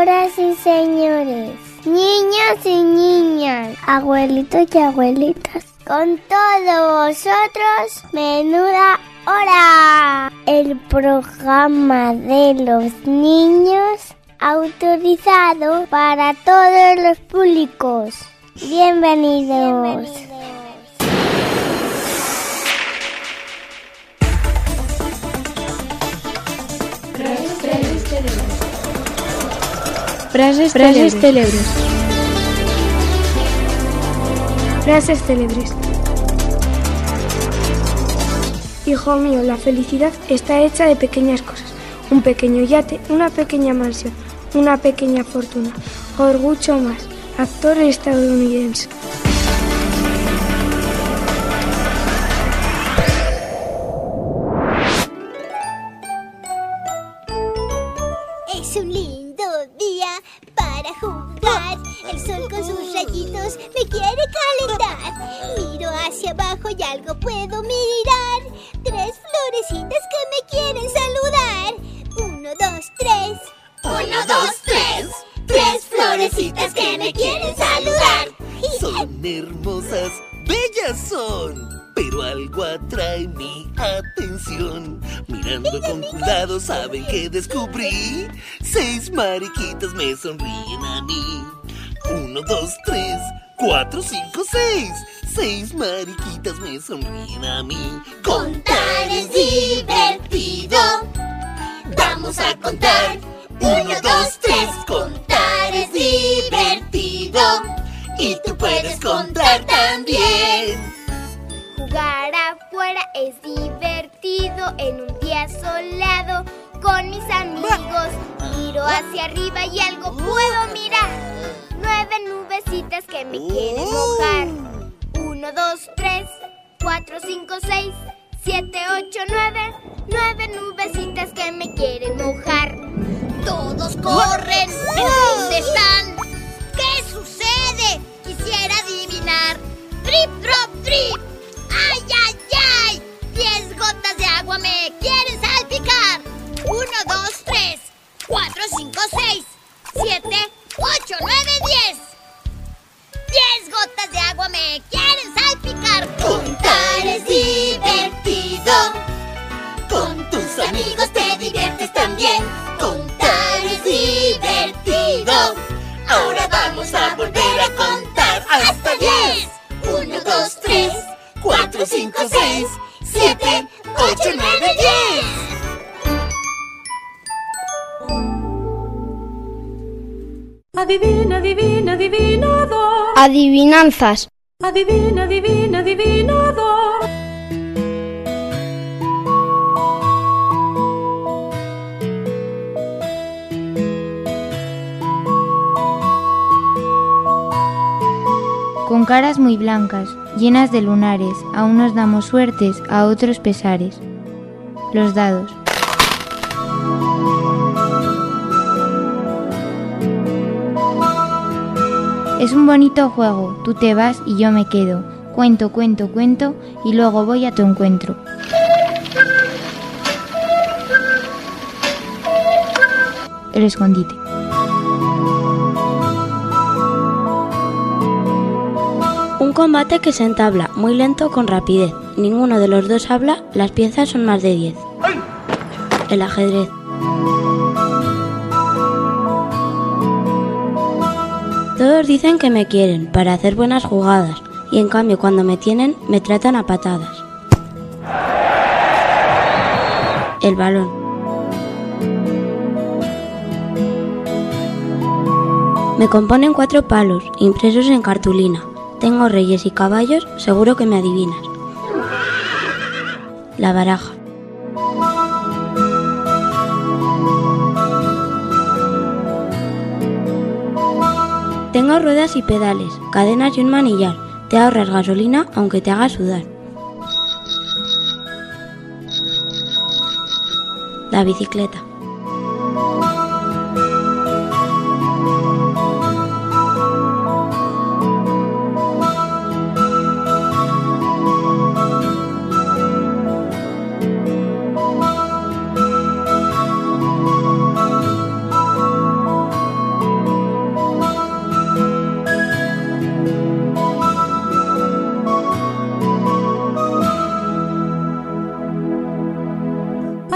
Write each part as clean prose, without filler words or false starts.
Señoras y señores, niños y niñas, abuelitos y abuelitas, con todos vosotros, Menuda Hora, el programa de los niños autorizado para todos los públicos. Bienvenidos. Frases célebres. Frases célebres. Hijo mío, la felicidad está hecha de pequeñas cosas. Un pequeño yate, una pequeña mansión, una pequeña fortuna. Orgullo más. Actor estadounidense. Es un lindo día para jugar. El sol con sus rayitos me quiere calentar. Miro hacia abajo y algo puedo mirar. 3 florecitas que me quieren saludar. 1, 2, 3. 1, 2, 3. 3 florecitas que me quieren saludar. Son hermosas, bellas son, pero algo atrae mi atención. Mirando con cuidado, ¿saben qué descubrí? 6 mariquitas me sonríen a mí. 1, 2, 3, 4, 5, 6. 6 mariquitas me sonríen a mí. Contar es divertido. Vamos a contar. 1, 2, 3. Contar es divertido. Y tú puedes contar también. Jugar afuera es divertido en un día soleado con mis amigos. Miro hacia arriba y algo puedo mirar. 9 nubecitas que me quieren mojar. 1, 2, 3, 4, 5, 6, 7, 8, 9. 9 nubecitas que me quieren mojar. Todos corren. ¿En dónde están? ¿Qué sucede? Quisiera adivinar. Drip, drop, drip. ¡Ay, ay, ay! 10 gotas de agua me quieren salpicar. 1, 2, 3, 4, 5, 6, 7, 8, 9, 10. 10 gotas de agua me quieren salpicar. Contar es divertido. Con tus amigos te diviertes también. Contar es divertido. Ahora vamos a volver a contar hasta 10. 1, 2, 3, 4, 5, 6, 7, 8, 9, 10. Adivina, adivina, adivinador. Adivinanzas. Adivina, adivina, adivinador. Con caras muy blancas, llenas de lunares, a unos damos suertes, a otros pesares. Los dados. Es un bonito juego, tú te vas y yo me quedo. Cuento, cuento, cuento y luego voy a tu encuentro. El escondite. Un combate que se entabla muy lento con rapidez. Ninguno de los dos habla, las piezas son más de 10. El ajedrez. Todos dicen que me quieren para hacer buenas jugadas y en cambio cuando me tienen me tratan a patadas. El balón. Me componen 4 palos impresos en cartulina. Tengo reyes y caballos, seguro que me adivinas. La baraja. Tengo ruedas y pedales, cadenas y un manillar. Te ahorras gasolina aunque te haga sudar. La bicicleta.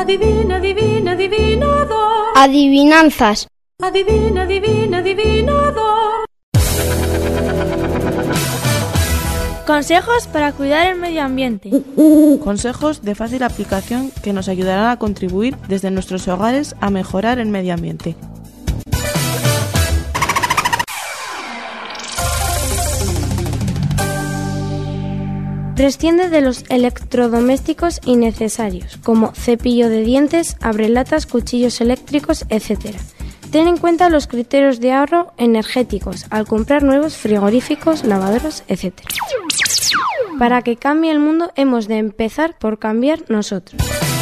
Adivina, adivina, adivinador. Adivinanzas. Adivina, adivina, adivinador. Consejos para cuidar el medio ambiente. Consejos de fácil aplicación que nos ayudarán a contribuir desde nuestros hogares a mejorar el medio ambiente. Prescinde de los electrodomésticos innecesarios, como cepillo de dientes, abrelatas, cuchillos eléctricos, etc. Ten en cuenta los criterios de ahorro energéticos al comprar nuevos frigoríficos, lavadoras, etc. Para que cambie el mundo hemos de empezar por cambiar nosotros.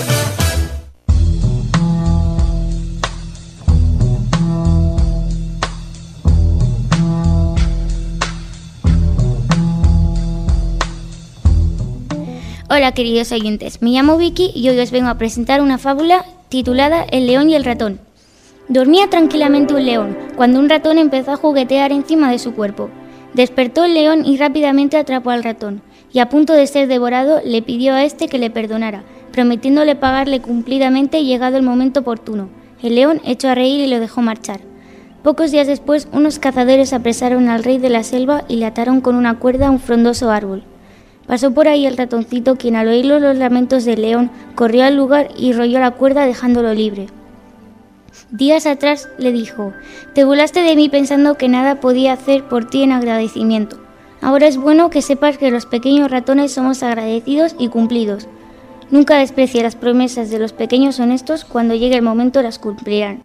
Hola queridos oyentes, me llamo Vicky y hoy os vengo a presentar una fábula titulada El león y el ratón. Dormía tranquilamente un león, cuando un ratón empezó a juguetear encima de su cuerpo. Despertó el león y rápidamente atrapó al ratón, y a punto de ser devorado le pidió a este que le perdonara, prometiéndole pagarle cumplidamente llegado el momento oportuno. El león echó a reír y lo dejó marchar. Pocos días después, unos cazadores apresaron al rey de la selva y le ataron con una cuerda a un frondoso árbol. Pasó por ahí el ratoncito, quien al oír los lamentos del león, corrió al lugar y rolló la cuerda dejándolo libre. Días atrás le dijo: «Te burlaste de mí pensando que nada podía hacer por ti en agradecimiento. Ahora es bueno que sepas que los pequeños ratones somos agradecidos y cumplidos. Nunca desprecies las promesas de los pequeños honestos, cuando llegue el momento las cumplirán».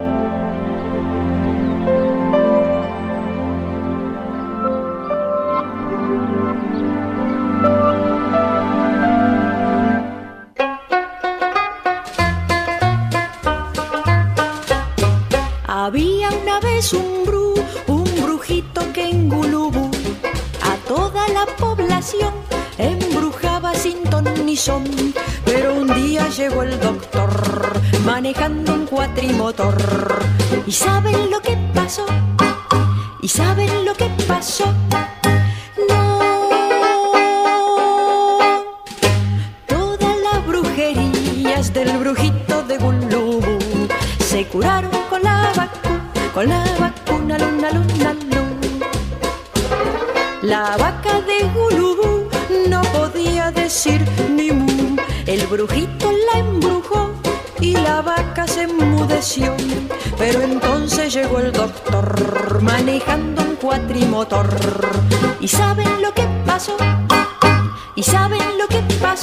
Había una vez un brujito que en Gulubú a toda la población embrujaba sin ton ni son. Pero un día llegó el doctor manejando un cuatrimotor. ¿Y saben lo que pasó? ¿Y saben lo que pasó? No. Todas las brujerías del brujito de Gulubú se curaron con la vacuna, luna, luna, luna. La vaca de Gulubú no podía decir ni mu. El brujito la embrujó y la vaca se enmudeció. Pero entonces llegó el doctor manejando un cuatrimotor. ¿Y saben lo que pasó? ¿Y saben lo que pasó?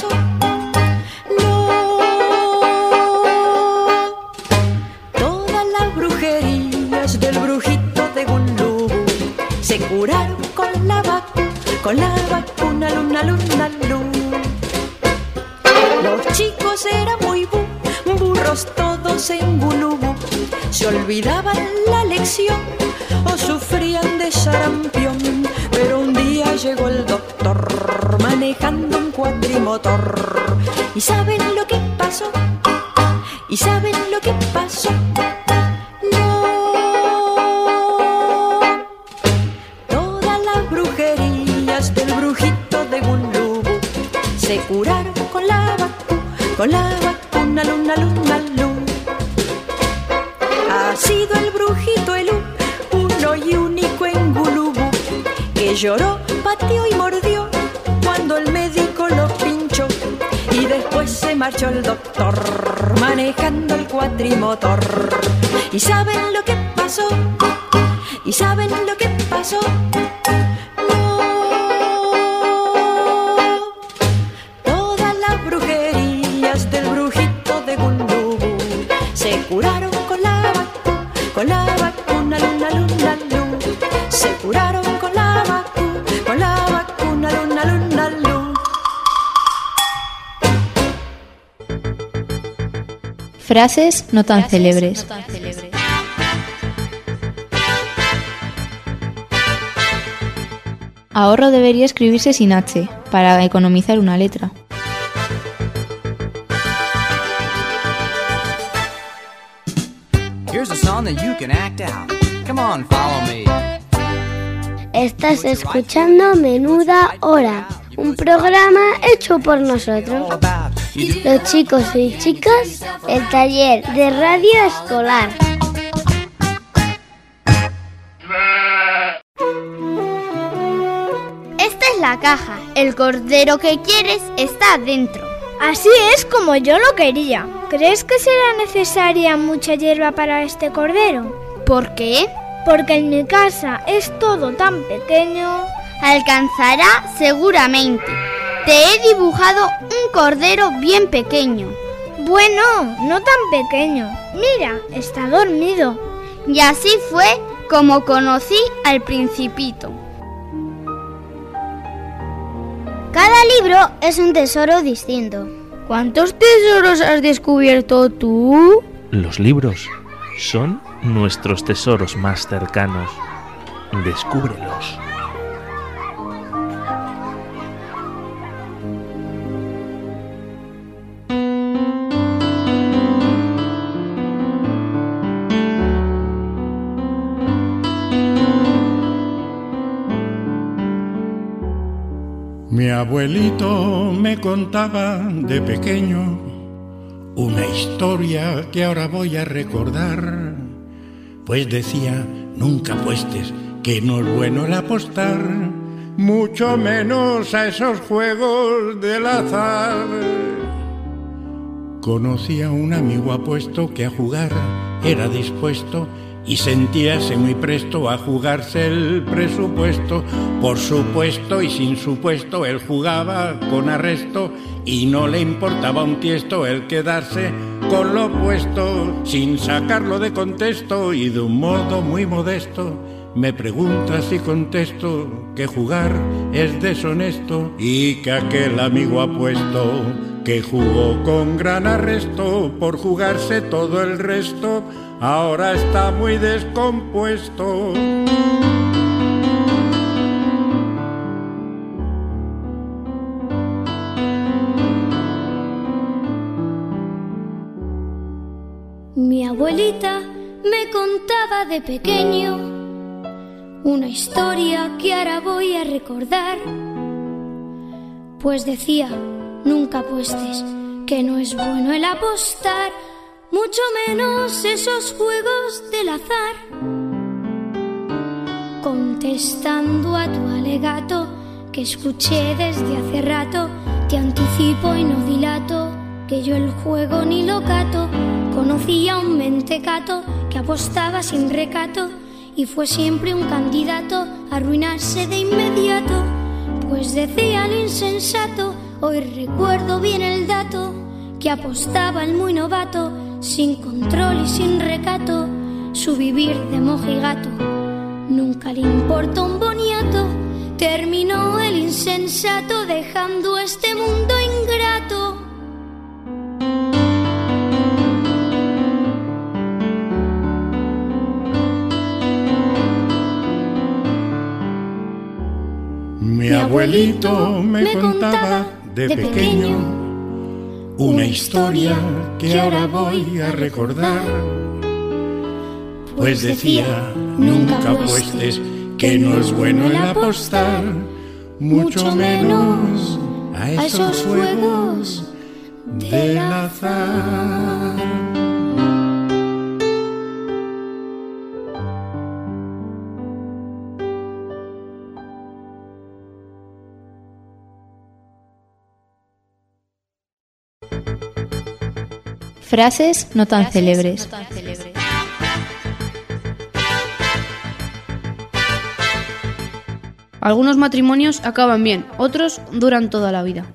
Del brujito de Gulubú se curaron con la vacuna, luna, luna, luna. Los chicos eran muy burros todos en Gulubú, se olvidaban la lección o sufrían de sarampión. Pero un día llegó el doctor manejando un cuatrimotor. ¿Y saben lo que pasó? ¿Y saben lo que pasó? Del brujito de Gulubú se curaron con la vacuna, luna, luna, luna. Ha sido el brujito el uno y único en Gulubú, que lloró, pateó y mordió cuando el médico lo pinchó. Y después se marchó el doctor manejando el cuatrimotor. ¿Y saben lo que pasó? ¿Y saben lo que pasó? Del brujito de Gulubú se curaron con la vacuna, luna, luna, luna. Se curaron con la vacuna, luna, luna, luna. Frases no tan célebres. Ahorro debería escribirse sin H, para economizar una letra. Estás escuchando Menuda Hora, un programa hecho por nosotros. Los chicos y chicas, el taller de radio escolar. Esta es la caja. El cordero que quieres está dentro. Así es como yo lo quería. ¿Crees que será necesaria mucha hierba para este cordero? ¿Por qué? Porque en mi casa es todo tan pequeño. Alcanzará seguramente. Te he dibujado un cordero bien pequeño. Bueno, no tan pequeño. Mira, está dormido. Y así fue como conocí al Principito. Cada libro es un tesoro distinto. ¿Cuántos tesoros has descubierto tú? Los libros son nuestros tesoros más cercanos. Descúbrelos. Mi abuelito me contaba de pequeño una historia que ahora voy a recordar, pues decía, nunca apuestes, que no es bueno el apostar, mucho menos a esos juegos del azar. Conocí a un amigo apuesto que a jugar era dispuesto y sentíase muy presto a jugarse el presupuesto. Por supuesto y sin supuesto él jugaba con arresto y no le importaba un tiesto el quedarse con lo puesto, sin sacarlo de contexto y de un modo muy modesto. Me preguntas y contesto que jugar es deshonesto y que aquel amigo apuesto que jugó con gran arresto por jugarse todo el resto ahora está muy descompuesto. Mi abuelita me contaba de pequeño una historia que ahora voy a recordar, pues decía, nunca apuestes, que no es bueno el apostar, mucho menos esos juegos del azar. Contestando a tu alegato, que escuché desde hace rato, te anticipo y no dilato, que yo el juego ni lo cato. Conocí a un mentecato que apostaba sin recato y fue siempre un candidato a arruinarse de inmediato, pues decía el insensato, hoy recuerdo bien el dato, que apostaba el muy novato, sin control y sin recato, su vivir de mojigato. Nunca le importó un boniato, terminó el insensato dejando este mundo ingrato. Mi abuelito me contaba de pequeño una historia que ahora voy a recordar, pues decía, nunca apuestes, que no es bueno el apostar, mucho menos a esos juegos del azar. Frases no tan célebres. Algunos matrimonios acaban bien, otros duran toda la vida.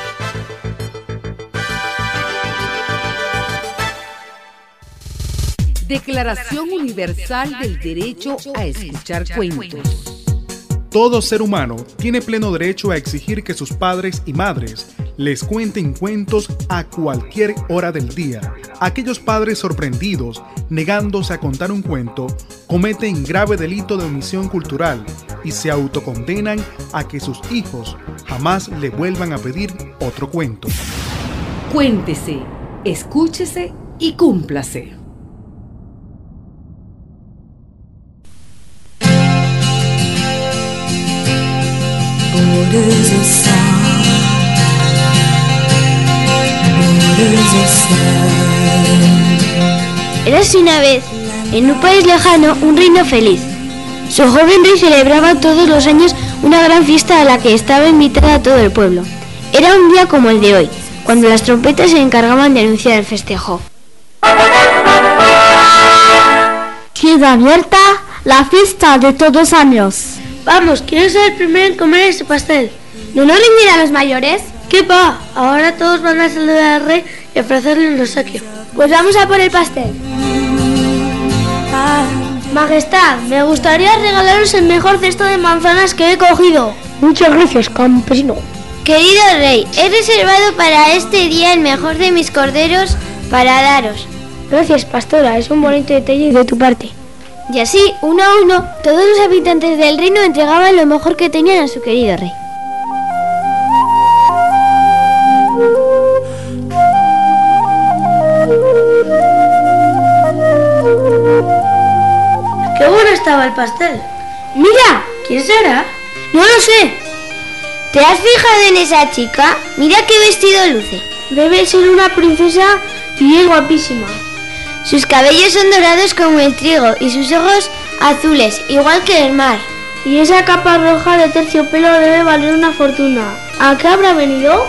Declaración Universal del Derecho a Escuchar Cuentos. Todo ser humano tiene pleno derecho a exigir que sus padres y madres les cuenten cuentos a cualquier hora del día. Aquellos padres sorprendidos, negándose a contar un cuento, cometen grave delito de omisión cultural y se autocondenan a que sus hijos jamás le vuelvan a pedir otro cuento. Cuéntese, escúchese y cúmplase. Borders of sound, Érase una vez, en un país lejano, un reino feliz. Su joven rey celebraba todos los años una gran fiesta a la que estaba invitada todo el pueblo. Era un día como el de hoy, cuando las trompetas se encargaban de anunciar el festejo. Queda abierta la fiesta de todos los años. Vamos, quiero ser el primero en comer ese pastel. ¿No nos reñirán los mayores? ¿Qué va? Ahora todos van a saludar al rey y ofrecerle un obsequio. Pues vamos a por el pastel. Majestad, me gustaría regalaros el mejor cesto de manzanas que he cogido. Muchas gracias, campesino. Querido rey, he reservado para este día el mejor de mis corderos para daros. Gracias, pastora, es un bonito detalle de tu parte. Y así, uno a uno, todos los habitantes del reino entregaban lo mejor que tenían a su querido rey. ¡Qué bueno estaba el pastel! ¡Mira! ¿Quién será? No lo sé. ¿Te has fijado en esa chica? Mira qué vestido luce. Debe ser una princesa y es guapísima. Sus cabellos son dorados como el trigo y sus ojos azules, igual que el mar. Y esa capa roja de terciopelo debe valer una fortuna. ¿A qué habrá venido?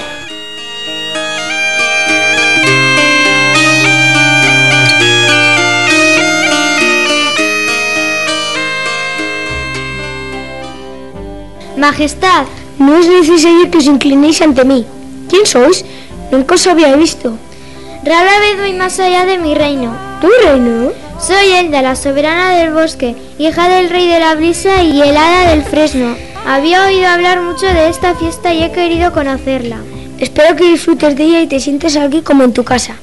Majestad, no es necesario que os inclinéis ante mí. ¿Quién sois? Nunca os había visto. Rara vez voy más allá de mi reino. ¿Tu reino? Soy Elda, la soberana del bosque, hija del rey de la brisa y el hada del fresno. Había oído hablar mucho de esta fiesta y he querido conocerla. Espero que disfrutes de ella y te sientes aquí como en tu casa.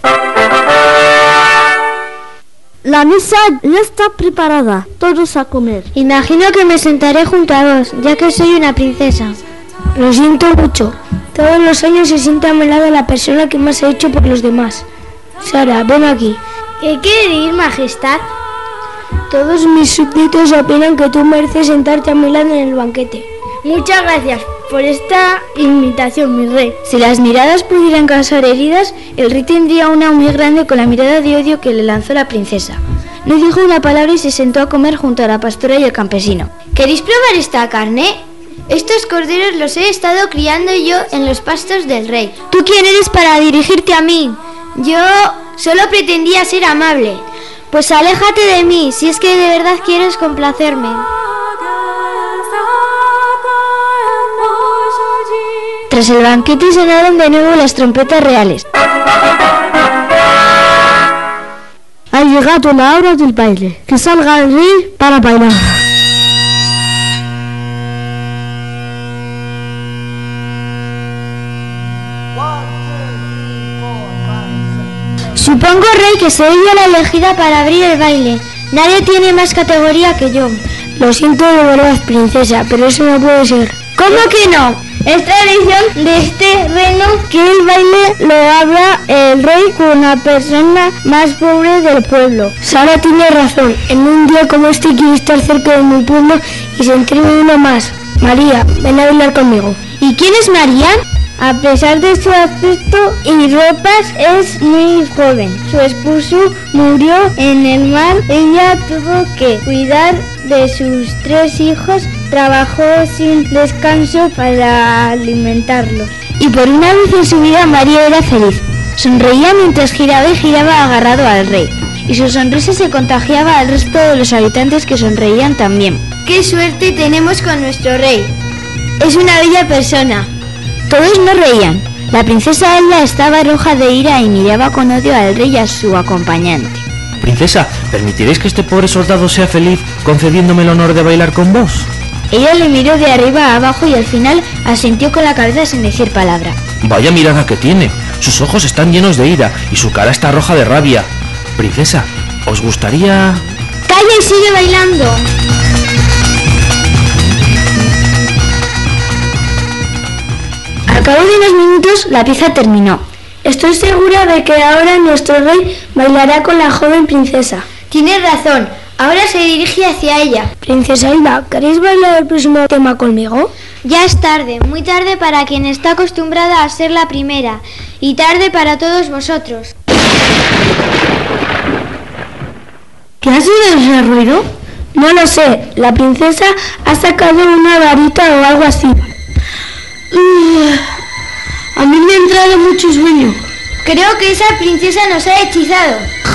La mesa ya está preparada, todos a comer. Imagino que me sentaré junto a vos, ya que soy una princesa. Lo siento mucho. Todos los años se sienta a mi lado la persona que más ha hecho por los demás. Sara, ven aquí. ¿Qué quiere decir, majestad? Todos mis súbditos opinan que tú mereces sentarte a mi lado en el banquete. Muchas gracias por esta invitación, mi rey. Si las miradas pudieran causar heridas, el rey tendría una muy grande con la mirada de odio que le lanzó la princesa. No dijo una palabra y se sentó a comer junto a la pastora y el campesino. ¿Queréis probar esta carne? Estos corderos los he estado criando yo en los pastos del rey. ¿Tú quién eres para dirigirte a mí? Yo solo pretendía ser amable. Pues aléjate de mí, si es que de verdad quieres complacerme. Tras el banquete sonaron de nuevo las trompetas reales. Ha llegado la hora del baile. Que salga el rey para bailar. Supongo, rey, que soy yo la elegida para abrir el baile. Nadie tiene más categoría que yo. Lo siento de verdad, princesa, pero eso no puede ser. ¿Cómo que no? Es tradición de este reino que el baile lo abra el rey con la persona más pobre del pueblo. Sara tiene razón. En un día como este quiero estar cerca de mi pueblo y sentirme uno más. María, ven a bailar conmigo. ¿Y quién es María? A pesar de su aspecto y ropas, es muy joven. Su esposo murió en el mar. Ella tuvo que cuidar de sus 3 hijos. Trabajó sin descanso para alimentarlos. Y por una vez en su vida María era feliz. Sonreía mientras giraba y giraba agarrado al rey. Y su sonrisa se contagiaba al resto de los habitantes que sonreían también. ¡Qué suerte tenemos con nuestro rey! Es una bella persona. Todos no reían. La princesa Elda estaba roja de ira y miraba con odio al rey y a su acompañante. Princesa, ¿permitiréis que este pobre soldado sea feliz concediéndome el honor de bailar con vos? Ella le miró de arriba a abajo y al final asintió con la cabeza sin decir palabra. Vaya mirada que tiene. Sus ojos están llenos de ira y su cara está roja de rabia. Princesa, ¿os gustaría...? ¡Calla y sigue bailando! Al cabo de unos minutos la pieza terminó. Estoy segura de que ahora nuestro rey bailará con la joven princesa. Tienes razón. Ahora se dirige hacia ella. Princesa Elda, ¿queréis bailar el próximo tema conmigo? Ya es tarde, muy tarde para quien está acostumbrada a ser la primera, y tarde para todos vosotros. ¿Qué ha sido ese ruido? No lo sé, la princesa ha sacado una varita o algo así. A mí me ha entrado mucho sueño. Creo que esa princesa nos ha hechizado.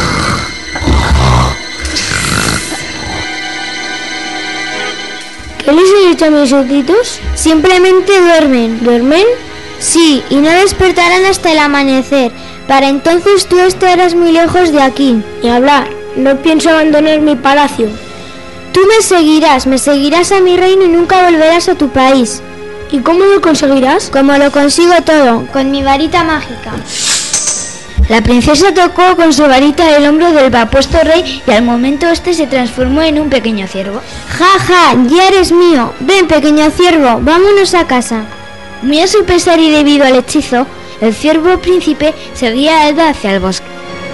¿Qué les he dicho a mis ojitos? Simplemente duermen. ¿Duermen? Sí, y no despertarán hasta el amanecer. Para entonces tú estarás muy lejos de aquí. Ni hablar, no pienso abandonar mi palacio. Tú me seguirás a mi reino y nunca volverás a tu país. ¿Y cómo lo conseguirás? Como lo consigo todo, con mi varita mágica. La princesa tocó con su varita el hombro del apuesto rey y al momento este se transformó en un pequeño ciervo. ¡Ja, ja! ¡Ya eres mío! Ven, pequeño ciervo, vámonos a casa. Muy a su pesar y debido al hechizo, el ciervo príncipe seguía a Elda hacia el bosque.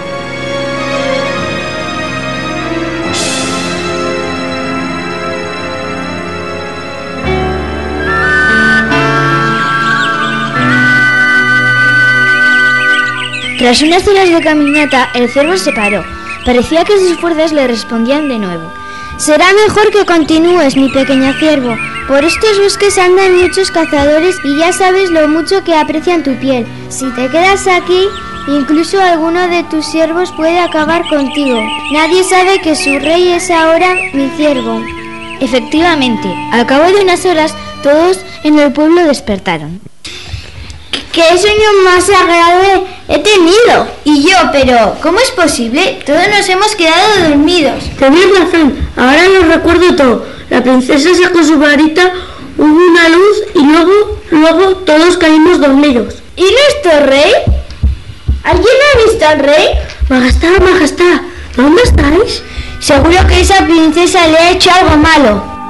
Tras unas horas de caminata, el ciervo se paró. Parecía que sus fuerzas le respondían de nuevo. Será mejor que continúes, mi pequeño ciervo. Por estos bosques andan muchos cazadores y ya sabes lo mucho que aprecian tu piel. Si te quedas aquí, incluso alguno de tus siervos puede acabar contigo. Nadie sabe que su rey es ahora mi ciervo. Efectivamente, al cabo de unas horas, todos en el pueblo despertaron. ¡Qué sueño más agradable he tenido! Y yo, pero ¿cómo es posible? Todos nos hemos quedado dormidos. Tenías razón, ahora lo recuerdo todo. La princesa sacó su varita, hubo una luz y luego todos caímos dormidos. ¿Y nuestro rey? ¿Alguien ha visto al rey? Majestad, ¿dónde estáis? Seguro que esa princesa le ha hecho algo malo.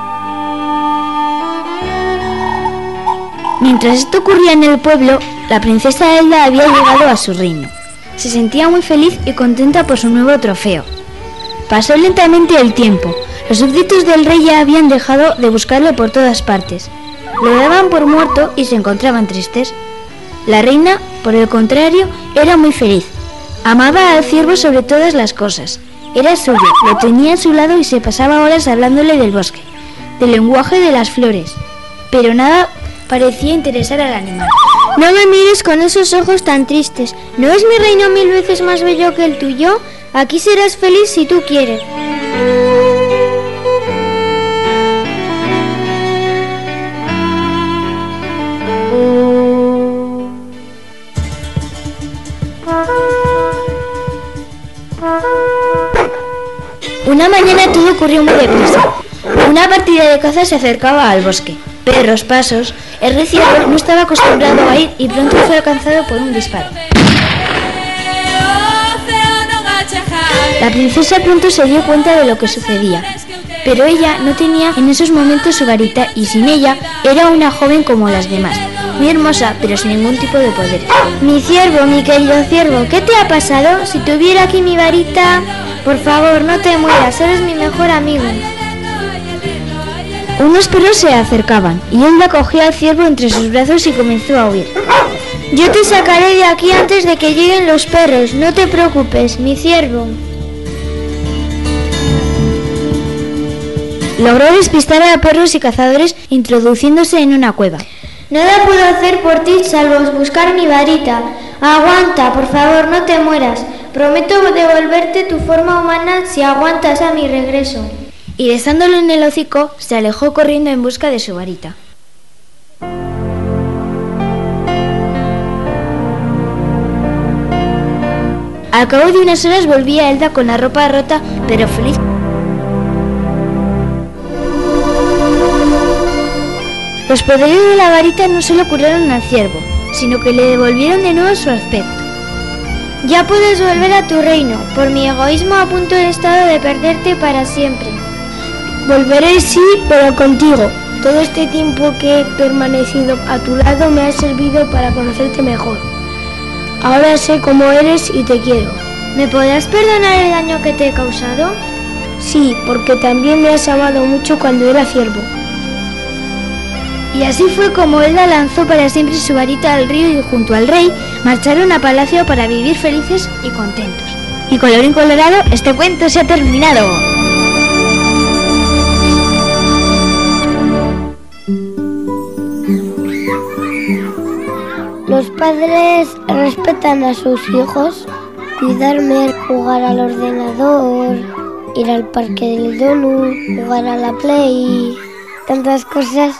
Mientras esto ocurría en el pueblo, la princesa Elda había llegado a su reino. Se sentía muy feliz y contenta por su nuevo trofeo. Pasó lentamente el tiempo. Los súbditos del rey ya habían dejado de buscarle por todas partes. Lo daban por muerto y se encontraban tristes. La reina, por el contrario, era muy feliz. Amaba al ciervo sobre todas las cosas. Era suyo, lo tenía a su lado y se pasaba horas hablándole del bosque, del lenguaje de las flores. Pero nada parecía interesar al animal. No me mires con esos ojos tan tristes. ¿No es mi reino 1000 veces más bello que el tuyo? Aquí serás feliz si tú quieres. Una mañana todo ocurrió muy deprisa. Una partida de caza se acercaba al bosque. Perros, pasos. El rey ciervo no estaba acostumbrado a ir y pronto fue alcanzado por un disparo. La princesa pronto se dio cuenta de lo que sucedía, pero ella no tenía en esos momentos su varita y sin ella era una joven como las demás, muy hermosa pero sin ningún tipo de poder. Mi ciervo, mi querido ciervo, ¿qué te ha pasado? Si tuviera aquí mi varita... Por favor, no te mueras, eres mi mejor amigo. Unos perros se acercaban y Elda cogió al ciervo entre sus brazos y comenzó a huir. Yo te sacaré de aquí antes de que lleguen los perros, no te preocupes, mi ciervo. Logró despistar a perros y cazadores introduciéndose en una cueva. Nada puedo hacer por ti salvo buscar mi varita. Aguanta, por favor, no te mueras. Prometo devolverte tu forma humana si aguantas a mi regreso. Y besándolo en el hocico, se alejó corriendo en busca de su varita. Al cabo de unas horas volvía Elda con la ropa rota, pero feliz. Los poderes de la varita no solo curaron al ciervo, sino que le devolvieron de nuevo su aspecto. Ya puedes volver a tu reino. Por mi egoísmo a punto he estado de perderte para siempre. Volveré, sí, pero contigo. Todo este tiempo que he permanecido a tu lado me ha servido para conocerte mejor. Ahora sé cómo eres y te quiero. ¿Me podrás perdonar el daño que te he causado? Sí, porque también me has amado mucho cuando era ciervo. Y así fue como Elda lanzó para siempre su varita al río y junto al rey marcharon a palacio para vivir felices y contentos. Y colorín colorado, este cuento se ha terminado. Los padres respetan a sus hijos, cuidarme, jugar al ordenador, ir al parque del donut, jugar a la play, tantas cosas.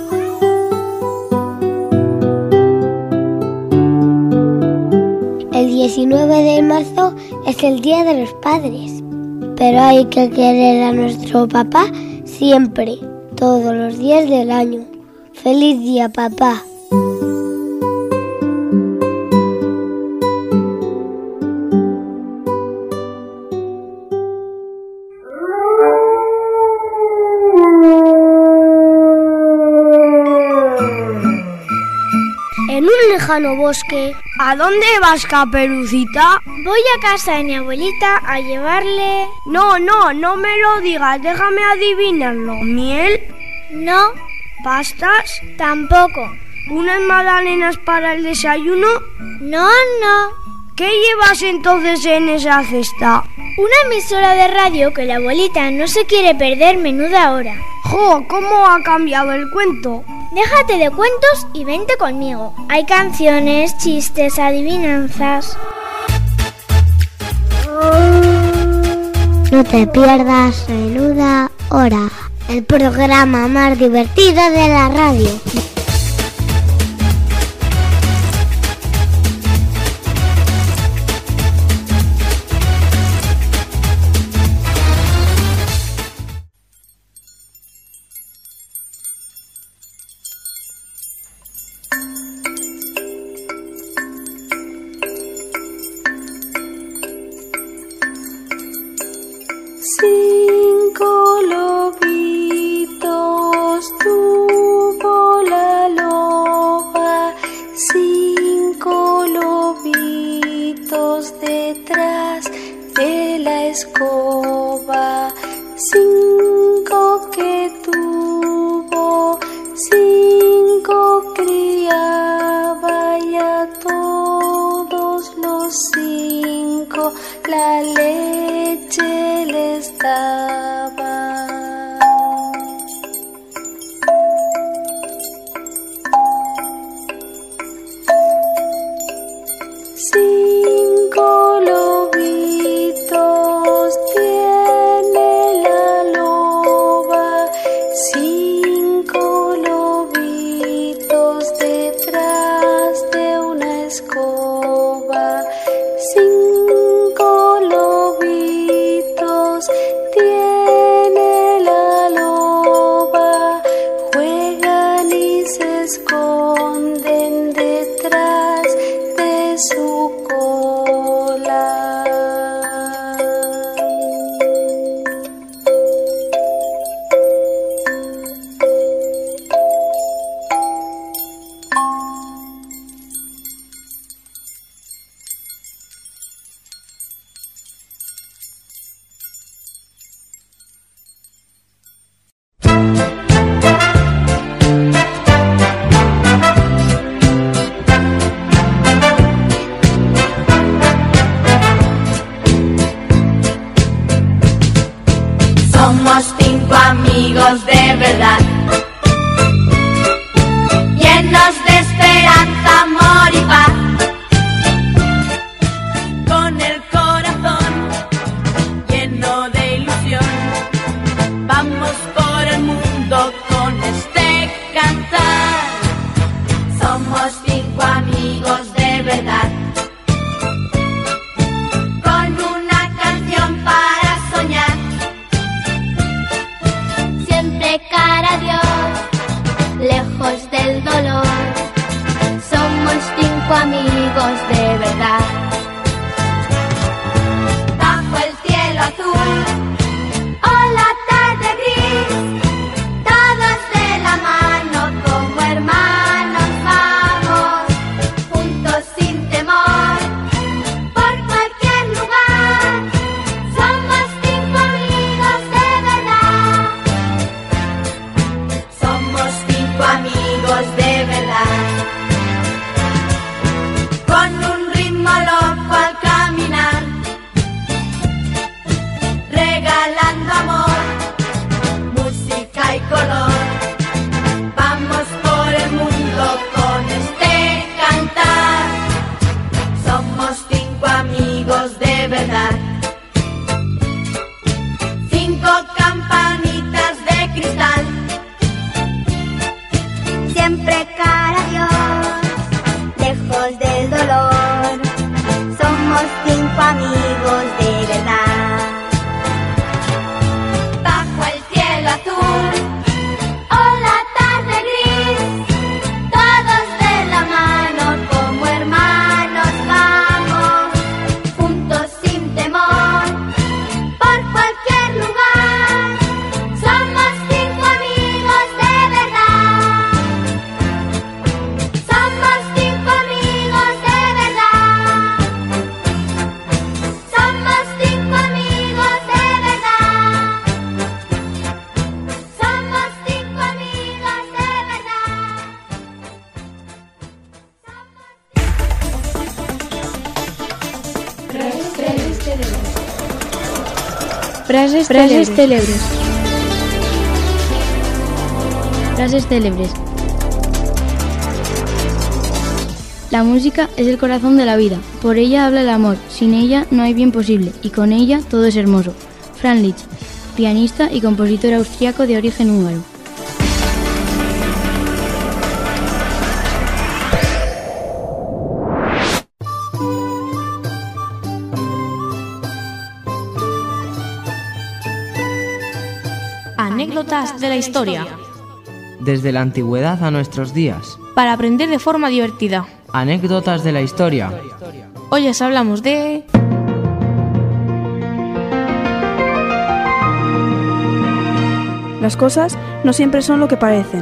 El 19 de marzo es el Día de los Padres, pero hay que querer a nuestro papá siempre, todos los días del año. ¡Feliz día, papá! En un lejano bosque. ¿A dónde vas, Caperucita? Voy a casa de mi abuelita a llevarle... No me lo digas, déjame adivinarlo. ¿Miel? No. ¿Pastas? Tampoco. ¿Unas magdalenas para el desayuno? No. ¿Qué llevas entonces en esa cesta? Una emisora de radio que la abuelita no se quiere perder menuda hora. ¡Jo! ¿Cómo ha cambiado el cuento? Déjate de cuentos y vente conmigo. Hay canciones, chistes, adivinanzas. No te pierdas Menuda Hora, el programa más divertido de la radio. Cinco lobitos tuvo la loba, 5 lobitos detrás de la escoba, 5 que tuvo, 5 criaba y a todos los 5 la leche les daba. Cinco lobitos tiene la loba, 5 lobitos detrás de una escoba, 5 lobitos tiene la loba, juegan y se esconden detrás de su cola. Somos 5 amigos de verdad, llenos de esperanza, amor y paz. Con el corazón lleno de ilusión, vamos por el mundo con este cantar. Somos 5 amigos de verdad, con una canción para soñar. Siempre cara a Dios, lejos del dolor. Somos 5 amigos de verdad. Bajo el cielo azul o la tarde gris, todos de la mano como hermanos vamos, juntos sin temor, por cualquier lugar. Somos 5 amigos de verdad. Somos 5 amigos de verdad. Con un ritmo Frases célebres. Frases célebres. La música es el corazón de la vida. Por ella habla el amor. Sin ella no hay bien posible. Y con ella todo es hermoso. Franz Liszt, pianista y compositor austriaco de origen húngaro. Anécdotas de la historia. Desde la antigüedad a nuestros días. Para aprender de forma divertida. Anécdotas de la historia. Hoy os hablamos de... Las cosas no siempre son lo que parecen.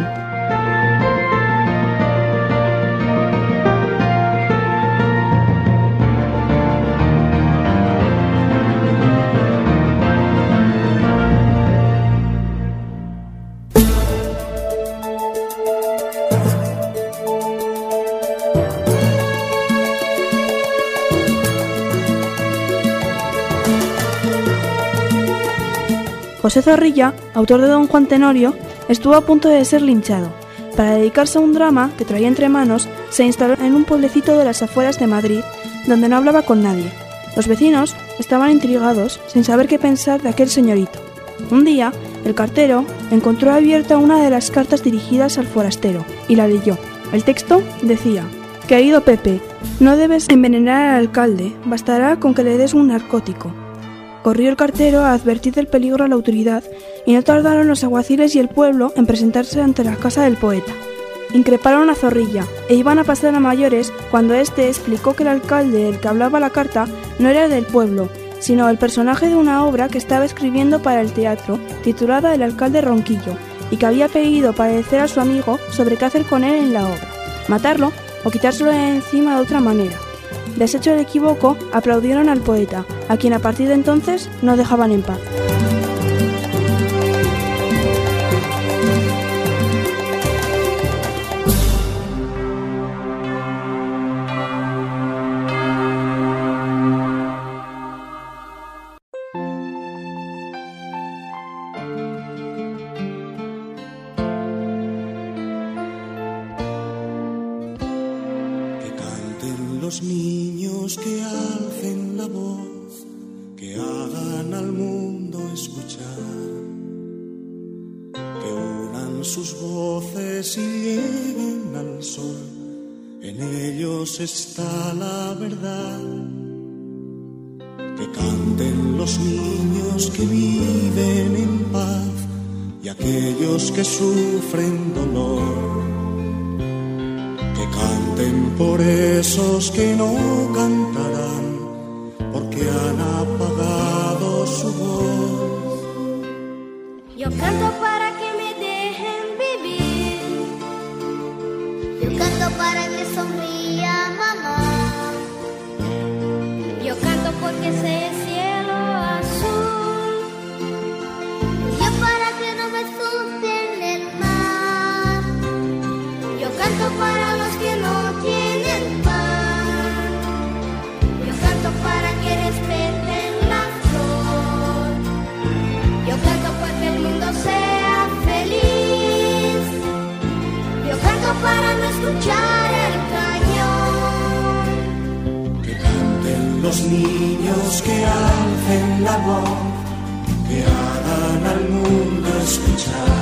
José Zorrilla, autor de Don Juan Tenorio, estuvo a punto de ser linchado. Para dedicarse a un drama que traía entre manos, se instaló en un pueblecito de las afueras de Madrid, donde no hablaba con nadie. Los vecinos estaban intrigados, sin saber qué pensar de aquel señorito. Un día, el cartero encontró abierta una de las cartas dirigidas al forastero, y la leyó. El texto decía: «Querido Pepe, no debes envenenar al alcalde, bastará con que le des un narcótico». Corrió el cartero a advertir del peligro a la autoridad y no tardaron los alguaciles y el pueblo en presentarse ante la casa del poeta. Increparon a Zorrilla e iban a pasar a mayores cuando éste explicó que el alcalde del que hablaba la carta no era el del pueblo, sino el personaje de una obra que estaba escribiendo para el teatro titulada El alcalde Ronquillo y que había pedido parecer a su amigo sobre qué hacer con él en la obra, matarlo o quitárselo de encima de otra manera. Deshecho el equívoco, aplaudieron al poeta, a quien a partir de entonces no dejaban en paz. Los niños que alcen la voz, que hagan al mundo escuchar, que unan sus voces y lleguen al sol, en ellos está la verdad. Que canten los niños que viven en paz y aquellos que sufren dolor. Que canten por esos que no cantarán, porque han apagado su voz. Yo canto para que me dejen vivir. Yo canto para que sonría mamá. Yo canto porque sé el cielo azul. Yo para que no me asuste en el mar. Yo canto para los que no tienen pan. Yo canto para que respeten la flor. Yo canto para que el mundo sea feliz. Yo canto para no escuchar el cañón. Que canten los niños, que alcen la voz, que hagan al mundo escuchar.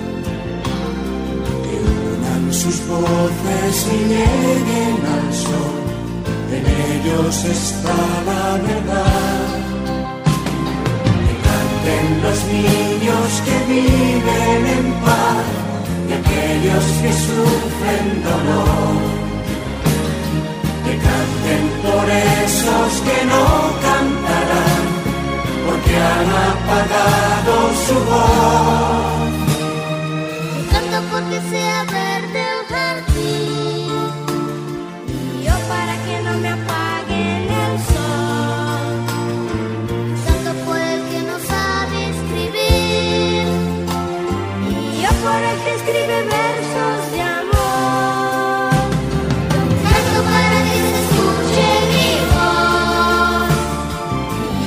Sus voces y lleguen al sol, en ellos está la verdad. Que canten los niños que viven en paz y aquellos que sufren dolor. Que canten por esos que no cantarán, porque han apagado su voz. Canto porque sea verde el jardín, y yo para que no me apaguen el sol. Canto por el que no sabe escribir, y yo por el que escribe versos de amor. Canto para que se escuche mi voz, y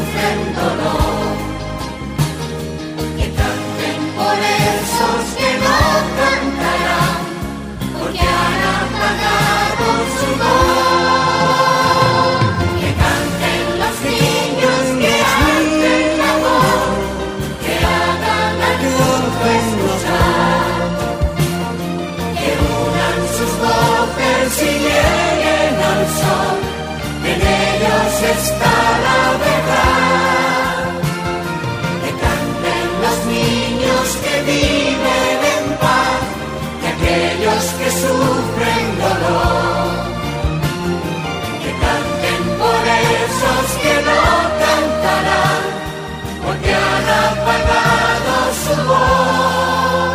sufren dolor. Que canten por esos que no cantarán, porque han apagado su voz. Que canten los niños que hacen labor, que hagan la luz escuchar, que unan sus voces y lleguen al sol. En ellos está la verdad. Que canten los niños que viven en paz, y aquellos que sufren dolor. Que canten por esos que no cantarán, porque han apagado su voz.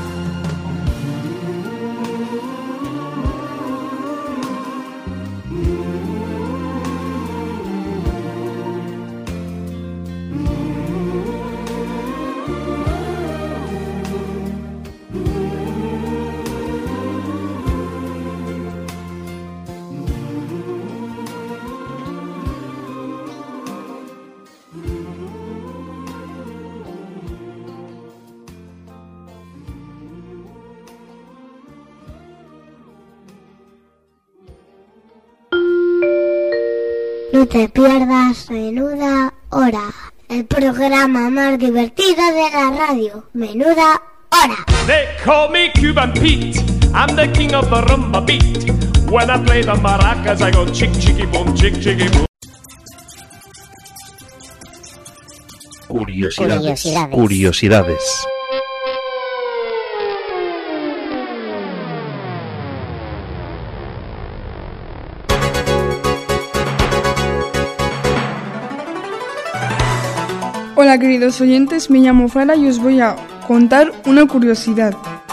No te pierdas Menuda Hora, el programa más divertido de la radio. Menuda Hora. They call me Cuban Pete, I'm the king of the rumba beat. When I play the maracas I go chick chicky boom, chick chicky boom. Curiosidades. Hola queridos oyentes, me llamo Fara y os voy a contar una curiosidad.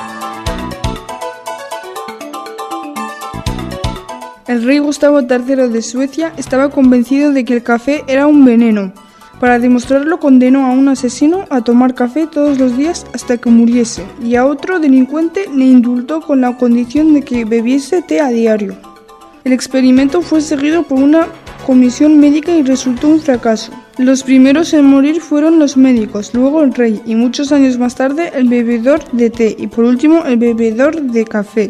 El rey Gustavo III de Suecia estaba convencido de que el café era un veneno. Para demostrarlo condenó a un asesino a tomar café todos los días hasta que muriese, y a otro delincuente le indultó con la condición de que bebiese té a diario. El experimento fue seguido por una comisión médica y resultó un fracaso. Los primeros en morir fueron los médicos, luego el rey y muchos años más tarde el bebedor de té y por último el bebedor de café.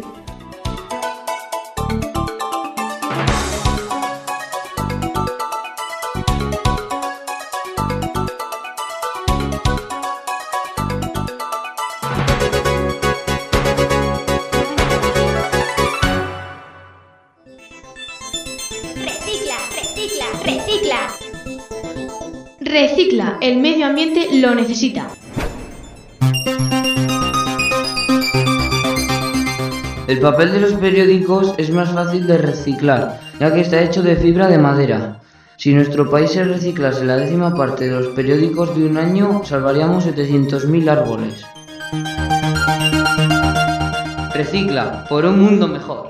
Recicla, el medio ambiente lo necesita. El papel de los periódicos es más fácil de reciclar, ya que está hecho de fibra de madera. Si nuestro país se reciclase la 10ª parte de los periódicos de un año, salvaríamos 700.000 árboles. Recicla, por un mundo mejor.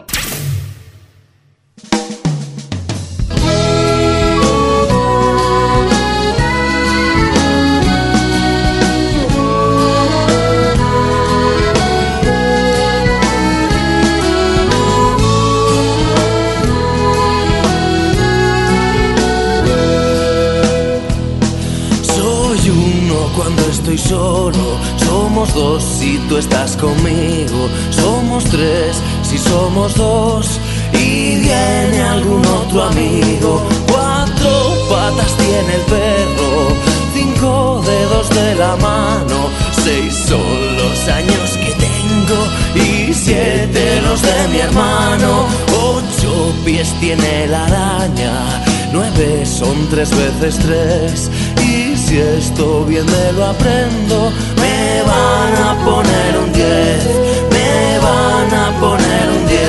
Estoy solo, somos dos si tú estás conmigo, somos tres si somos dos y viene algún otro amigo. 4 patas tiene el perro, 5 dedos de la mano, 6 son los años que tengo y 7 los de mi hermano. 8 pies tiene la araña, 9 son 3 veces 3 y si esto bien me lo aprendo me van a poner un 10, me van a poner un 10.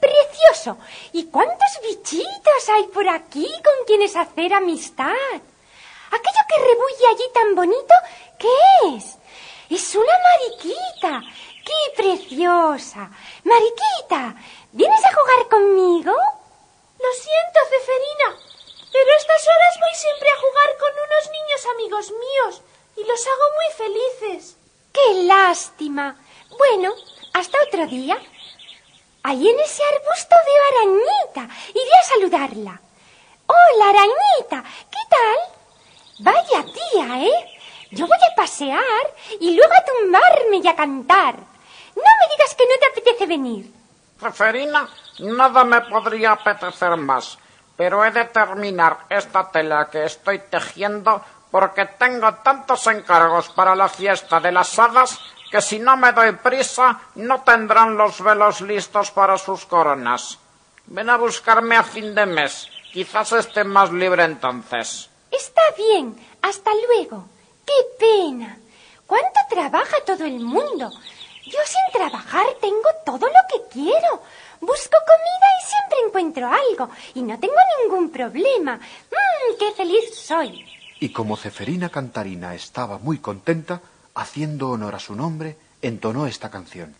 ¡Precioso! ¿Y cuántos bichitos hay por aquí con quienes hacer amistad? Aquello que rebulle allí tan bonito, ¿qué es? Es una mariquita. ¡Qué preciosa! Mariquita, ¿vienes a jugar conmigo? Lo siento, Ceferina, pero a estas horas voy siempre a jugar con unos niños amigos míos y los hago muy felices. ¡Qué lástima! Bueno, hasta otro día. Ahí en ese arbusto veo a Arañita. Iré a saludarla. ¡Hola, Arañita! ¿Qué tal? Vaya tía, ¿eh? Yo voy a pasear y luego a tumbarme y a cantar. No me digas que no te apetece venir. Ceferina, nada me podría apetecer más, pero he de terminar esta tela que estoy tejiendo porque tengo tantos encargos para la fiesta de las hadas que si no me doy prisa no tendrán los velos listos para sus coronas. Ven a buscarme a fin de mes, quizás esté más libre entonces. Está bien, hasta luego. ¡Qué pena! ¿Cuánto trabaja todo el mundo? Yo sin trabajar tengo todo lo que quiero. Busco comida y siempre encuentro algo y no tengo ningún problema. ¡Qué feliz soy! Y como Ceferina Cantarina estaba muy contenta, haciendo honor a su nombre, entonó esta canción.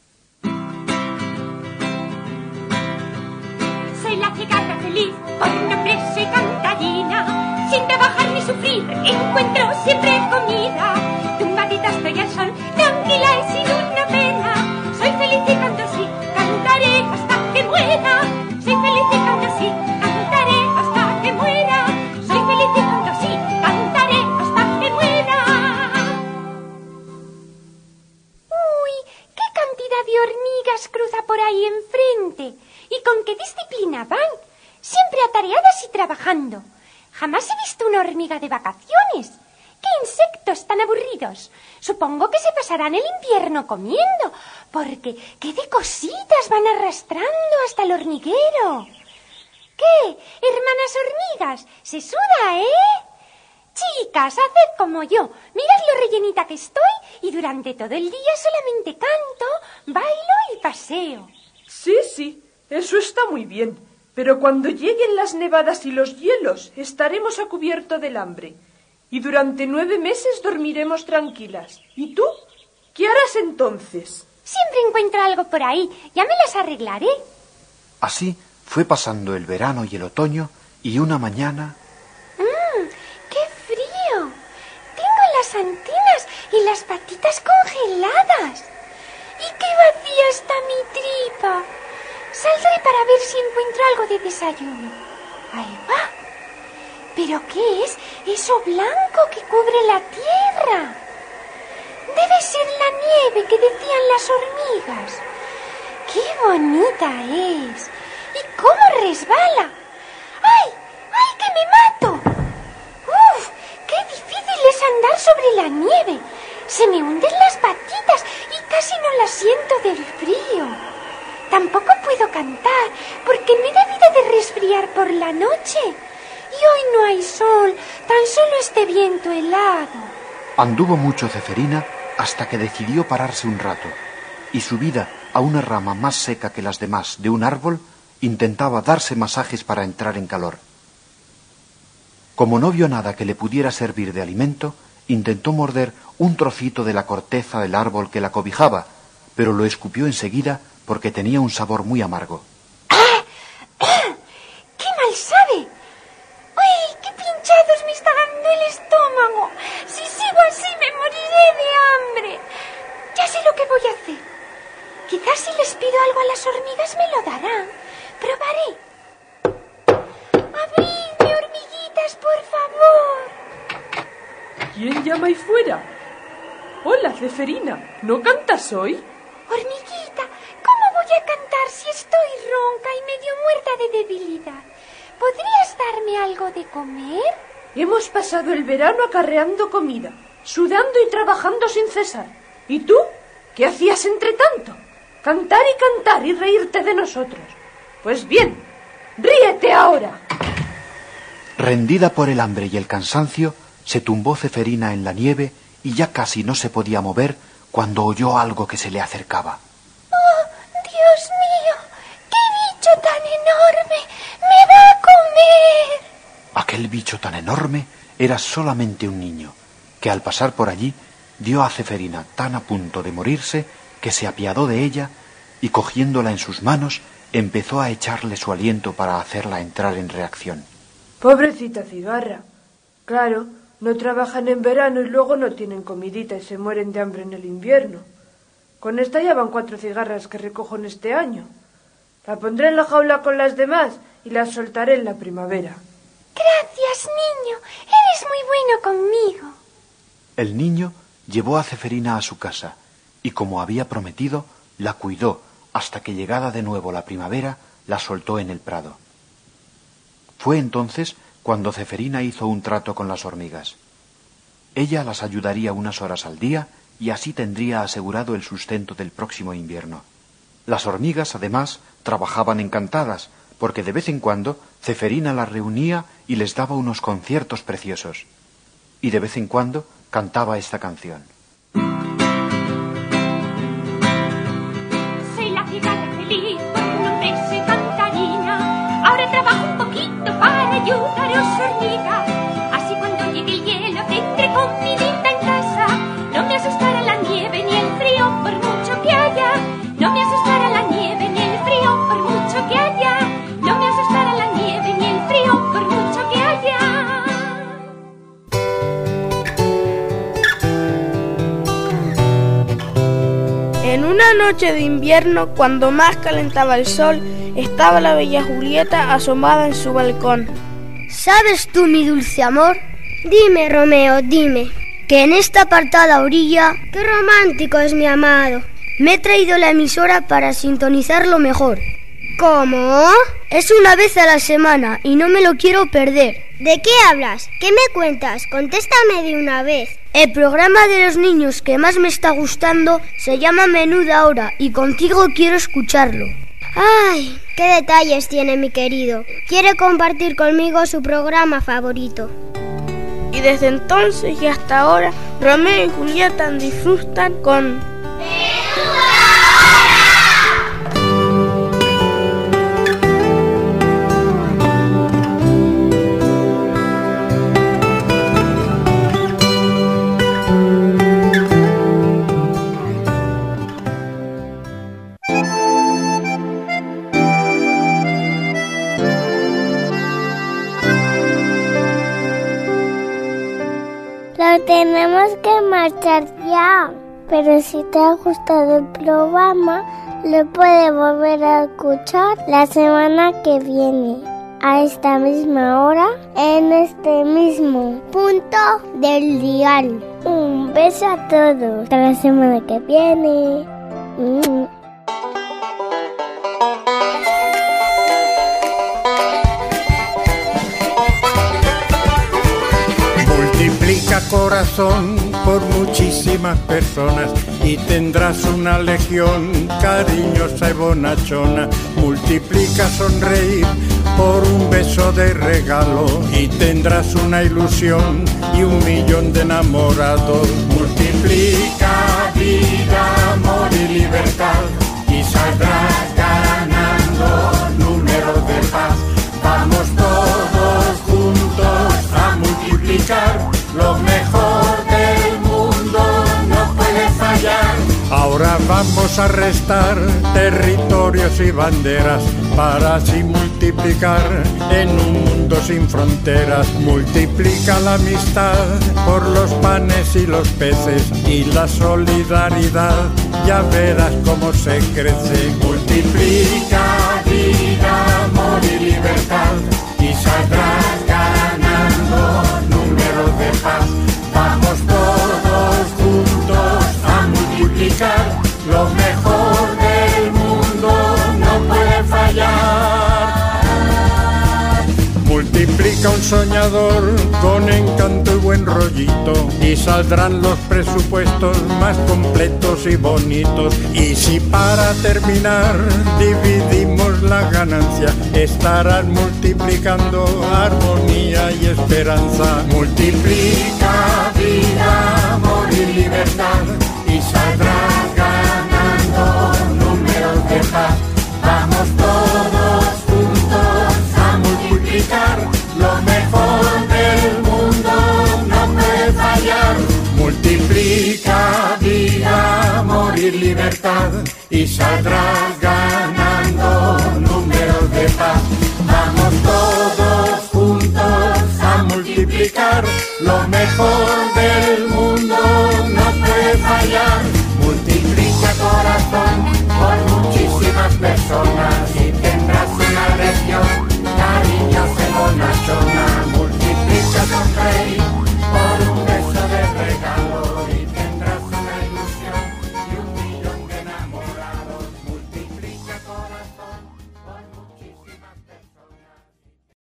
Soy la cigarra feliz, por nombre soy Cantarina. Sin trabajar ni sufrir, encuentro siempre comida. Tumbadita estoy al sol, tranquila y sin una pena. Soy feliz y canto así, cantaré hasta que muera. Soy feliz y canto así, cantaré hasta que muera. Soy feliz y canto así, cantaré hasta que muera. Uy, qué cantidad de hormigas cruza por ahí enfrente. ¿Y con qué disciplina van? Siempre atareadas y trabajando. Jamás he visto una hormiga de vacaciones. ¡Qué insectos tan aburridos! Supongo que se pasarán el invierno comiendo, porque qué de cositas van arrastrando hasta el hormiguero. ¿Qué, hermanas hormigas? Se suda, ¿eh? Chicas, haced como yo. Mirad lo rellenita que estoy y durante todo el día solamente canto, bailo y paseo. Sí, eso está muy bien. Pero cuando lleguen las nevadas y los hielos, estaremos a cubierto del hambre. Y durante 9 meses dormiremos tranquilas. ¿Y tú? ¿Qué harás entonces? Siempre encuentro algo por ahí. Ya me las arreglaré. Así fue pasando el verano y el otoño, y una mañana... ¡Qué frío! Tengo las antenas y las patitas congeladas. ¡Y qué vacía está mi tripa! Saldré para ver si encuentro algo de desayuno. Ahí va. ¿Pero qué es eso blanco que cubre la tierra? Debe ser la nieve que decían las hormigas. ¡Qué bonita es! ¿Y cómo resbala? ¡Ay! ¡Ay, que me mato! ¡Uf! ¡Qué difícil es andar sobre la nieve! Se me hunden las patitas y casi no las siento del frío. Tampoco puedo cantar porque me he debido de resfriar por la noche. Y hoy no hay sol, tan solo este viento helado. Anduvo mucho Ceferina hasta que decidió pararse un rato, y subida a una rama más seca que las demás de un árbol, intentaba darse masajes para entrar en calor. Como no vio nada que le pudiera servir de alimento, intentó morder un trocito de la corteza del árbol que la cobijaba, pero lo escupió enseguida porque tenía un sabor muy amargo. ¡Qué mal sabe! ¡Uy, qué pinchados me está dando el estómago! Si sigo así me moriré de hambre. Ya sé lo que voy a hacer. Quizás si les pido algo a las hormigas me lo darán. Probaré. ¡Abridme, hormiguitas, por favor! ¿Quién llama ahí fuera? Hola, Ceferina. ¿No cantas hoy? Hormiguita, ¿cómo voy a cantar si estoy ronca y medio muerta de debilidad? ¿Podrías darme algo de comer? Hemos pasado el verano acarreando comida, sudando y trabajando sin cesar. ¿Y tú? ¿Qué hacías entre tanto? Cantar y reírte de nosotros. Pues bien, ríete ahora. Rendida por el hambre y el cansancio, se tumbó Ceferina en la nieve y ya casi no se podía mover cuando oyó algo que se le acercaba. ¡Oh, Dios mío! ¡Qué bicho aquel bicho tan enorme era solamente un niño, que al pasar por allí vio a Ceferina tan a punto de morirse que se apiadó de ella y cogiéndola en sus manos empezó a echarle su aliento para hacerla entrar en reacción. Pobrecita cigarra. Claro, no trabajan en verano y luego no tienen comidita y se mueren de hambre en el invierno. Con esta ya van 4 cigarras que recojo en este año. La pondré en la jaula con las demás y la soltaré en la primavera. Gracias, niño. Eres muy bueno conmigo. El niño llevó a Ceferina a su casa y, como había prometido, la cuidó hasta que, llegada de nuevo la primavera, la soltó en el prado. Fue entonces cuando Ceferina hizo un trato con las hormigas. Ella las ayudaría unas horas al día y así tendría asegurado el sustento del próximo invierno. Las hormigas, además, trabajaban encantadas, porque de vez en cuando Ceferina las reunía y les daba unos conciertos preciosos. Y de vez en cuando cantaba esta canción. Soy la cigarra feliz, por mi nombre soy cantarina. Ahora trabajo un poquito para ayudaros, hormigas. Así cuando llegue el hielo tendré comidita en casa. No me asustará la nieve ni el frío por mucho que haya. No me asustará la nieve ni el frío por mucho que haya. No me asustará la nieve ni el frío por mucho que haya. En una noche de invierno, cuando más calentaba el sol, estaba la bella Julieta asomada en su balcón. ¿Sabes tú, mi dulce amor? Dime, Romeo, dime, que en esta apartada orilla, qué romántico es mi amado. Me he traído la emisora para sintonizarlo mejor. ¿Cómo? Es una vez a la semana y no me lo quiero perder. ¿De qué hablas? ¿Qué me cuentas? Contéstame de una vez. El programa de los niños que más me está gustando se llama Menuda Hora y contigo quiero escucharlo. ¡Ay! ¡Qué detalles tiene mi querido! Quiere compartir conmigo su programa favorito. Y desde entonces y hasta ahora, Romeo y Julieta disfrutan con... Tenemos que marchar ya, pero si te ha gustado el programa, lo puedes volver a escuchar la semana que viene, a esta misma hora, en este mismo punto del dial. Un beso a todos, hasta la semana que viene. Multiplica corazón por muchísimas personas y tendrás una legión cariñosa y bonachona. Multiplica sonreír por un beso de regalo y tendrás una ilusión y 1.000.000 de enamorados. Multiplica vida, amor y libertad y saldrás ganando números de paz. Vamos todos juntos a multiplicar, lo mejor del mundo no puede fallar. Ahora vamos a restar territorios y banderas para así multiplicar en un mundo sin fronteras. Multiplica la amistad por los panes y los peces y la solidaridad, ya verás cómo se crece. Multiplica vida, amor y libertad y saldrás ganando números de paz. Vamos todos juntos a multiplicar, lo mejor del mundo no puede fallar. Multiplica un soñador con encanto y buen rollito y saldrán los presupuestos más completos y bonitos. Y si para terminar dividimos la ganancia, estarán multiplicando armonía y esperanza. Multiplica vida, amor y libertad y saldrás ganando números de paz. Vamos todos juntos a multiplicar, lo mejor amistad y saldrás ganando números de paz. Vamos todos juntos a multiplicar lo mejor del